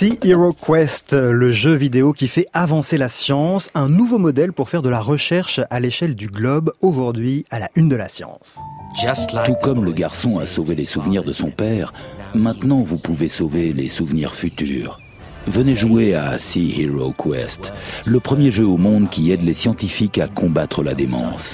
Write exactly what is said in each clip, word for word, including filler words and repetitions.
Sea Hero Quest, le jeu vidéo qui fait avancer la science, un nouveau modèle pour faire de la recherche à l'échelle du globe, aujourd'hui à la une de la science. Tout comme le garçon a sauvé les souvenirs de son père, maintenant vous pouvez sauver les souvenirs futurs. Venez jouer à Sea Hero Quest, le premier jeu au monde qui aide les scientifiques à combattre la démence.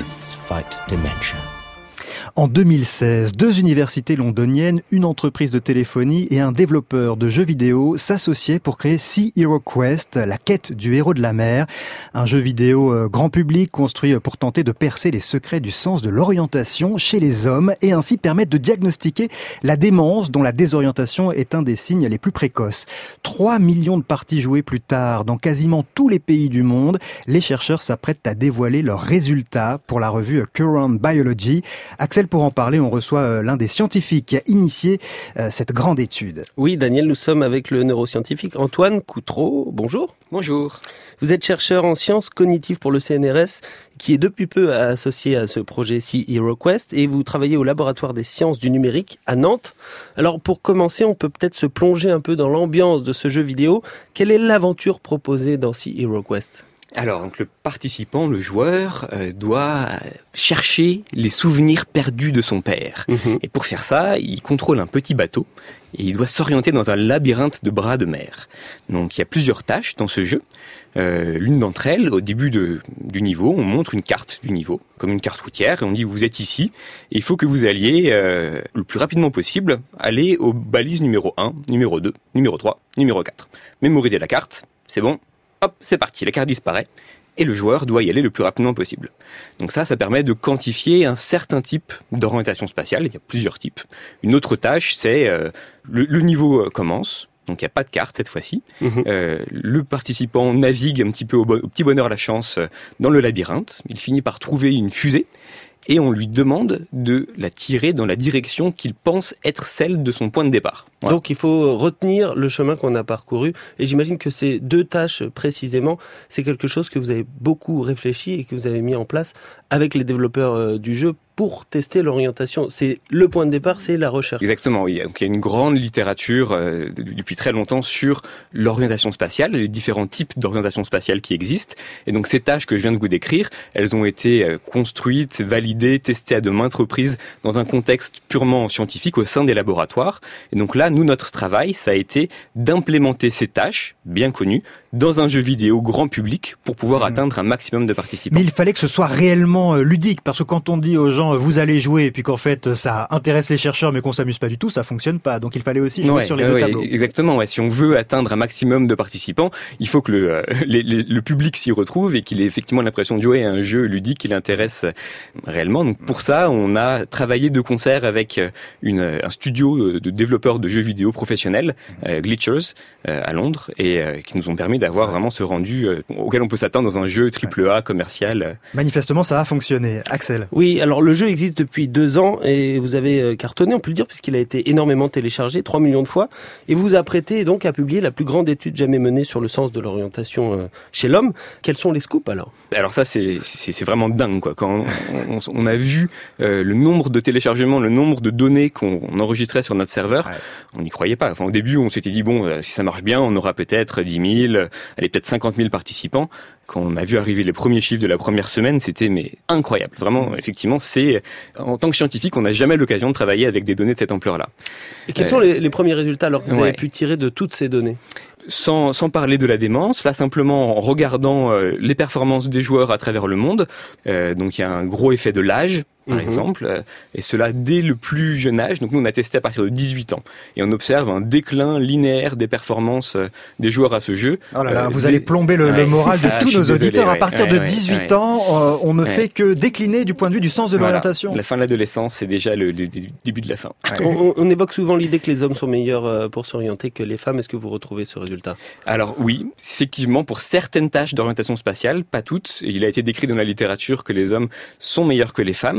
En deux mille seize, deux universités londoniennes, une entreprise de téléphonie et un développeur de jeux vidéo s'associaient pour créer Sea Hero Quest, la quête du héros de la mer. Un jeu vidéo grand public construit pour tenter de percer les secrets du sens de l'orientation chez les hommes et ainsi permettre de diagnostiquer la démence dont la désorientation est un des signes les plus précoces. trois millions de parties jouées plus tard dans quasiment tous les pays du monde, les chercheurs s'apprêtent à dévoiler leurs résultats pour la revue Current Biology. Axel, pour en parler, on reçoit l'un des scientifiques qui a initié euh, cette grande étude. Oui, Daniel, nous sommes avec le neuroscientifique Antoine Coutreau. Bonjour. Bonjour. Vous êtes chercheur en sciences cognitives pour le C N R S, qui est depuis peu associé à ce projet Sea Hero Quest, et vous travaillez au laboratoire des sciences du numérique à Nantes. Alors, pour commencer, on peut peut-être se plonger un peu dans l'ambiance de ce jeu vidéo. Quelle est l'aventure proposée dans Sea Hero Quest ? Alors, donc, le participant, le joueur, euh, doit chercher les souvenirs perdus de son père. Mmh. Et pour faire ça, il contrôle un petit bateau et il doit s'orienter dans un labyrinthe de bras de mer. Donc, il y a plusieurs tâches dans ce jeu. Euh, l'une d'entre elles, au début de, du niveau, on montre une carte du niveau, comme une carte routière, et on dit vous êtes ici, et il faut que vous alliez, euh, le plus rapidement possible, aller aux balises numéro un, numéro deux, numéro trois, numéro quatre. Mémorisez la carte, c'est bon. Hop, c'est parti, la carte disparaît et le joueur doit y aller le plus rapidement possible. Donc ça, ça permet de quantifier un certain type d'orientation spatiale. Il y a plusieurs types. Une autre tâche, c'est euh, le, le niveau commence. Donc il n'y a pas de carte cette fois-ci. Mmh. Euh, le participant navigue un petit peu au, bon, au petit bonheur la chance dans le labyrinthe. Il finit par trouver une fusée. Et on lui demande de la tirer dans la direction qu'il pense être celle de son point de départ. Voilà. Donc il faut retenir le chemin qu'on a parcouru. Et j'imagine que ces deux tâches précisément, c'est quelque chose que vous avez beaucoup réfléchi et que vous avez mis en place avec les développeurs du jeu pour tester l'orientation. C'est le point de départ, c'est la recherche. Exactement, oui. Donc, il y a une grande littérature euh, depuis très longtemps sur l'orientation spatiale, les différents types d'orientation spatiale qui existent. Et donc ces tâches que je viens de vous décrire, elles ont été construites, validées, testées à de maintes reprises dans un contexte purement scientifique au sein des laboratoires. Et donc là, nous, notre travail, ça a été d'implémenter ces tâches, bien connues, dans un jeu vidéo grand public pour pouvoir mmh. atteindre un maximum de participants. Mais il fallait que ce soit réellement ludique, parce que quand on dit aux gens vous allez jouer et puis qu'en fait ça intéresse les chercheurs mais qu'on s'amuse pas du tout, ça fonctionne pas. Donc il fallait aussi jouer ouais, sur les ouais, deux ouais, tableaux. Exactement. Ouais. Si on veut atteindre un maximum de participants, il faut que le, euh, les, les, le public s'y retrouve et qu'il ait effectivement l'impression de jouer à un jeu ludique qui l'intéresse réellement. Donc pour ça, on a travaillé de concert avec une, un studio de développeurs de jeux vidéo professionnels, euh, Glitchers, euh, à Londres, et euh, qui nous ont permis d'avoir vraiment ce rendu euh, auquel on peut s'attendre dans un jeu triple A commercial. Manifestement, ça a fonctionné. Axel. Oui, alors le jeu existe depuis deux ans et vous avez cartonné, on peut le dire, puisqu'il a été énormément téléchargé, trois millions de fois, et vous vous apprêtez donc à publier la plus grande étude jamais menée sur le sens de l'orientation chez l'homme. Quels sont les scoops alors ? Alors ça, c'est, c'est, c'est vraiment dingue, quoi. Quand on, on, on a vu euh, le nombre de téléchargements, le nombre de données qu'on enregistrait sur notre serveur, ouais. on n'y croyait pas. Enfin, au début, on s'était dit, bon, euh, si ça marche bien, on aura peut-être dix mille, allez, peut-être cinquante mille participants. Quand on a vu arriver les premiers chiffres de la première semaine, c'était mais incroyable. Vraiment, effectivement, c'est en tant que scientifique, on n'a jamais l'occasion de travailler avec des données de cette ampleur-là. Et quels euh, sont les, les premiers résultats alors que vous ouais. avez pu tirer de toutes ces données ? Sans, sans parler de la démence, là simplement en regardant euh, les performances des joueurs à travers le monde, euh, donc il y a un gros effet de l'âge, par mmh. exemple, euh, et cela dès le plus jeune âge. Donc nous on a testé à partir de dix-huit ans, et on observe un déclin linéaire des performances euh, des joueurs à ce jeu. Oh là là, euh, vous des... allez plomber le, ouais. le moral de ah, tous nos désolé, auditeurs. ouais, à partir ouais, de ouais, dix-huit ouais. ans, euh, on ne ouais. fait que décliner du point de vue du sens de voilà. l'orientation. La fin de l'adolescence, c'est déjà le, le, le début de la fin. Ouais. On, on évoque souvent l'idée que les hommes sont meilleurs pour s'orienter que les femmes. Est-ce que vous retrouvez ce résultat ? Alors oui, effectivement, pour certaines tâches d'orientation spatiale, pas toutes, il a été décrit dans la littérature que les hommes sont meilleurs que les femmes.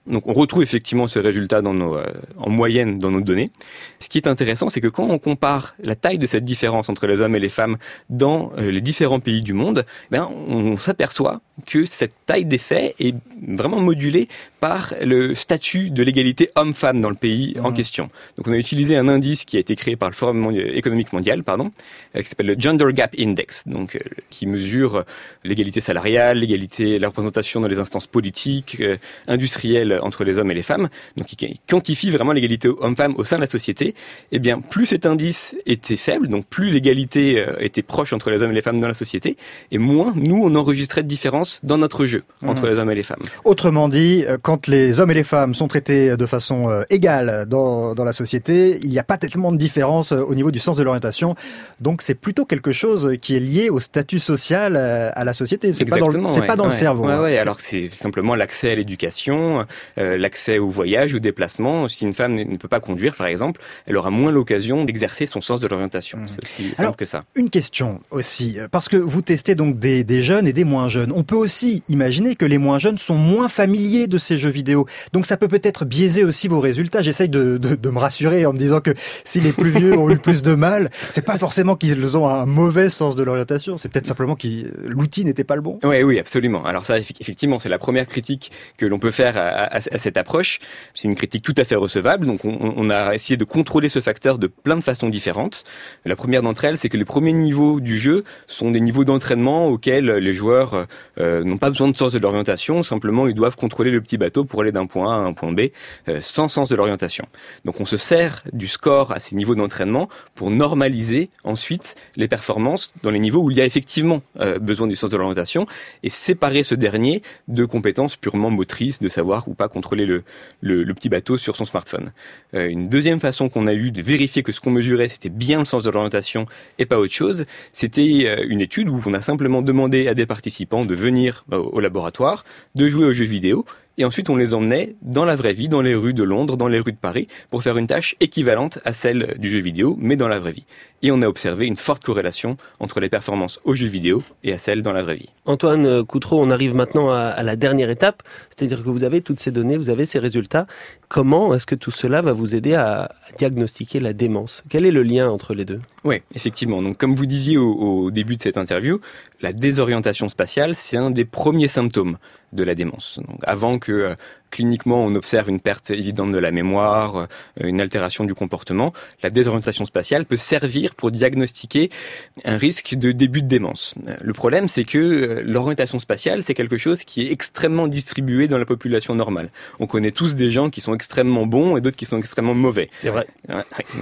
Donc on retrouve effectivement ce résultat dans nos, euh, en moyenne dans nos données. Ce qui est intéressant, c'est que quand on compare la taille de cette différence entre les hommes et les femmes dans euh, les différents pays du monde, ben, on s'aperçoit que cette taille d'effet est vraiment modulée par le statut de l'égalité homme-femme dans le pays mmh. en question. Donc on a utilisé un indice qui a été créé par le Forum économique mondial, pardon, euh, qui s'appelle le Gender Gap Index, donc euh, qui mesure l'égalité salariale, l'égalité, la représentation dans les instances politiques, euh, industrielles entre les hommes et les femmes, donc qui quantifie vraiment l'égalité homme-femme au sein de la société. Eh bien, plus cet indice était faible, donc plus l'égalité euh, était proche entre les hommes et les femmes dans la société, et moins nous on enregistrait de différences dans notre jeu entre mmh. les hommes et les femmes. Autrement dit, quand les hommes et les femmes sont traités de façon euh, égale dans, dans la société, il n'y a pas tellement de différence au niveau du sens de l'orientation. Donc c'est plutôt quelque chose qui est lié au statut social euh, à la société. C'est Exactement, pas dans le, c'est ouais, pas dans ouais, le cerveau. Ouais, hein. ouais, alors c'est simplement l'accès à l'éducation, euh, l'accès au voyage, au déplacement. Si une femme ne peut pas conduire, par exemple, elle aura moins l'occasion d'exercer son sens de l'orientation. Mmh. C'est aussi simple alors, que ça. Une question aussi, parce que vous testez donc des, des jeunes et des moins jeunes. On peut aussi imaginer que les moins jeunes sont moins familiers de ces jeux vidéo. Donc ça peut peut-être biaiser aussi vos résultats. J'essaye de, de, de me rassurer en me disant que si les plus vieux ont eu plus de mal, c'est pas forcément qu'ils ont un mauvais sens de l'orientation, c'est peut-être simplement que l'outil n'était pas le bon. Oui, oui, absolument. Alors ça, effectivement, c'est la première critique que l'on peut faire à, à, à cette approche. C'est une critique tout à fait recevable. Donc on, on a essayé de contrôler ce facteur de plein de façons différentes. La première d'entre elles, c'est que les premiers niveaux du jeu sont des niveaux d'entraînement auxquels les joueurs euh, n'ont pas besoin de sens de l'orientation, simplement ils doivent contrôler le petit bateau pour aller d'un point A à un point B euh, sans sens de l'orientation. Donc on se sert du score à ces niveaux d'entraînement pour normaliser ensuite les performances dans les niveaux où il y a effectivement euh, besoin du sens de l'orientation et séparer ce dernier de compétences purement motrices, de savoir ou pas contrôler le, le, le petit bateau sur son smartphone. Euh, une deuxième façon qu'on a eu de vérifier que ce qu'on mesurait c'était bien le sens de l'orientation et pas autre chose, c'était euh, une étude où on a simplement demandé à des participants de venir euh, au laboratoire, de jouer aux jeux vidéo, et ensuite on les emmenait dans la vraie vie, dans les rues de Londres, dans les rues de Paris, pour faire une tâche équivalente à celle du jeu vidéo, mais dans la vraie vie. Et on a observé une forte corrélation entre les performances aux jeux vidéo et à celles dans la vraie vie. Antoine Coutreau, on arrive maintenant à, à la dernière étape, c'est-à-dire que vous avez toutes ces données, vous avez ces résultats. Comment est-ce que tout cela va vous aider à, à diagnostiquer la démence ? Quel est le lien entre les deux ? Oui, effectivement. Donc, comme vous disiez au, au début de cette interview, la désorientation spatiale, c'est un des premiers symptômes de la démence. Donc, avant que euh, cliniquement on observe une perte évidente de la mémoire, euh, une altération du comportement, la désorientation spatiale peut servir pour diagnostiquer un risque de début de démence. Le problème, c'est que euh, l'orientation spatiale, c'est quelque chose qui est extrêmement distribué dans la population normale. On connaît tous des gens qui sont extrêmement bons et d'autres qui sont extrêmement mauvais. C'est vrai. Ouais,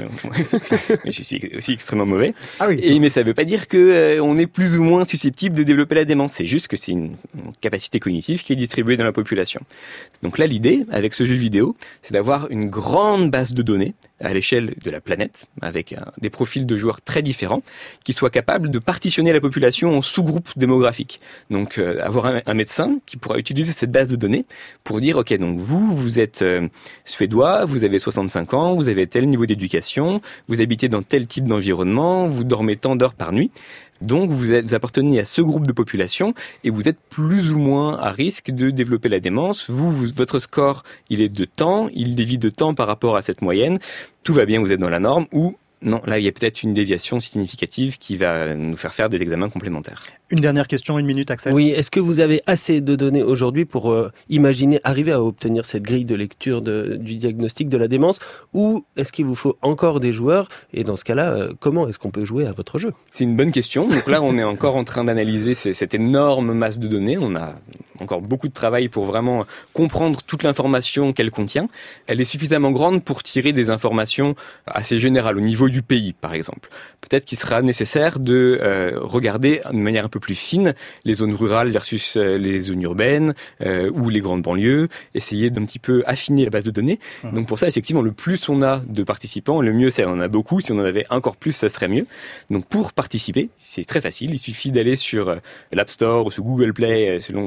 je suis aussi extrêmement mauvais. Ah oui. Et, mais ça ne veut pas dire que euh, on est plus ou moins susceptible de développer la démence. C'est juste que c'est une, une capacité cognitive qui est distribuée dans la population. Donc là, l'idée, avec ce jeu vidéo, c'est d'avoir une grande base de données à l'échelle de la planète, avec un, des profils de joueurs très différents, qui soient capables de partitionner la population en sous-groupes démographiques. Donc euh, avoir un, un médecin qui pourra utiliser cette base de données pour dire, ok, donc vous, vous êtes euh, suédois, vous avez soixante-cinq ans, vous avez tel niveau d'éducation, vous habitez dans tel type d'environnement, vous dormez tant d'heures par nuit. Donc vous, êtes, vous appartenez à ce groupe de population et vous êtes plus ou moins à risque de développer la démence. Vous, vous, votre score, il est de temps, il dévie de temps par rapport à cette moyenne. Tout va bien, vous êtes dans la norme ou non, là il y a peut-être une déviation significative qui va nous faire faire des examens complémentaires. Une dernière question, une minute, Axel. Oui, est-ce que vous avez assez de données aujourd'hui pour euh, imaginer, arriver à obtenir cette grille de lecture de, du diagnostic de la démence, ou est-ce qu'il vous faut encore des joueurs ? Et dans ce cas-là, euh, comment est-ce qu'on peut jouer à votre jeu ? C'est une bonne question. Donc là, on est encore en train d'analyser ces, cette énorme masse de données. On a encore beaucoup de travail pour vraiment comprendre toute l'information qu'elle contient. Elle est suffisamment grande pour tirer des informations assez générales au niveau du pays, par exemple. Peut-être qu'il sera nécessaire de euh, regarder de manière un peu plus fine les zones rurales versus euh, les zones urbaines euh, ou les grandes banlieues, essayer d'un petit peu affiner la base de données. Mmh. Donc pour ça, effectivement, le plus on a de participants, le mieux c'est. On en a beaucoup. Si on en avait encore plus, ça serait mieux. Donc pour participer, c'est très facile. Il suffit d'aller sur euh, l'App Store ou sur Google Play, euh, selon euh, le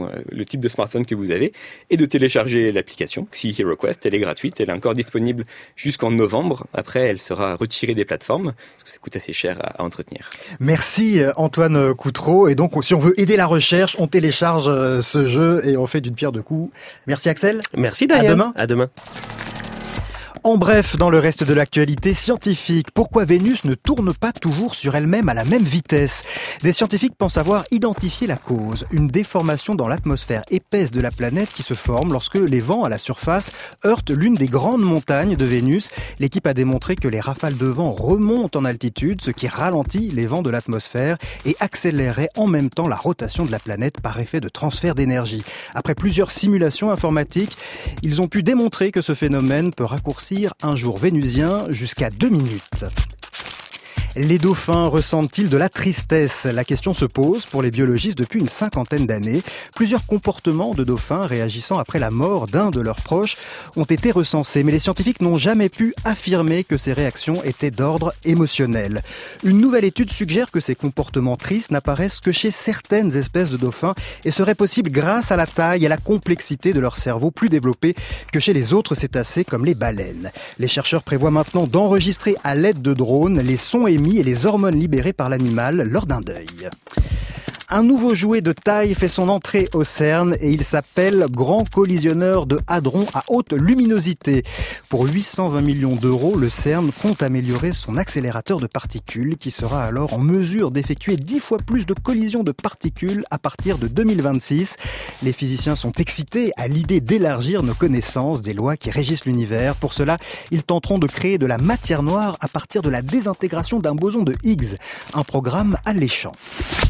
type de smartphone que vous avez et de télécharger l'application Sea Hero Quest. Elle est gratuite, elle est encore disponible jusqu'en novembre. Après, elle sera retirée des plateformes parce que ça coûte assez cher à, à entretenir. Merci Antoine Coutreau. Et donc, si on veut aider la recherche, on télécharge ce jeu et on fait d'une pierre deux coups. Merci Axel. Merci Daniel. À demain. À demain. En bref, dans le reste de l'actualité scientifique, pourquoi Vénus ne tourne pas toujours sur elle-même à la même vitesse ? Des scientifiques pensent avoir identifié la cause, une déformation dans l'atmosphère épaisse de la planète qui se forme lorsque les vents à la surface heurtent l'une des grandes montagnes de Vénus. L'équipe a démontré que les rafales de vent remontent en altitude, ce qui ralentit les vents de l'atmosphère et accélérerait en même temps la rotation de la planète par effet de transfert d'énergie. Après plusieurs simulations informatiques, ils ont pu démontrer que ce phénomène peut raccourcir un jour vénusien jusqu'à deux minutes. Les dauphins ressentent-ils de la tristesse ? La question se pose pour les biologistes depuis une cinquantaine d'années. Plusieurs comportements de dauphins réagissant après la mort d'un de leurs proches ont été recensés, mais les scientifiques n'ont jamais pu affirmer que ces réactions étaient d'ordre émotionnel. Une nouvelle étude suggère que ces comportements tristes n'apparaissent que chez certaines espèces de dauphins et seraient possibles grâce à la taille et à la complexité de leur cerveau plus développé que chez les autres cétacés comme les baleines. Les chercheurs prévoient maintenant d'enregistrer à l'aide de drones les sons émis et les hormones libérées par l'animal lors d'un deuil. Un nouveau jouet de taille fait son entrée au CERN et il s'appelle Grand Collisionneur de Hadrons à haute luminosité. Pour huit cent vingt millions d'euros, le CERN compte améliorer son accélérateur de particules qui sera alors en mesure d'effectuer dix fois plus de collisions de particules à partir de deux mille vingt-six. Les physiciens sont excités à l'idée d'élargir nos connaissances des lois qui régissent l'univers. Pour cela, ils tenteront de créer de la matière noire à partir de la désintégration d'un boson de Higgs, un programme alléchant.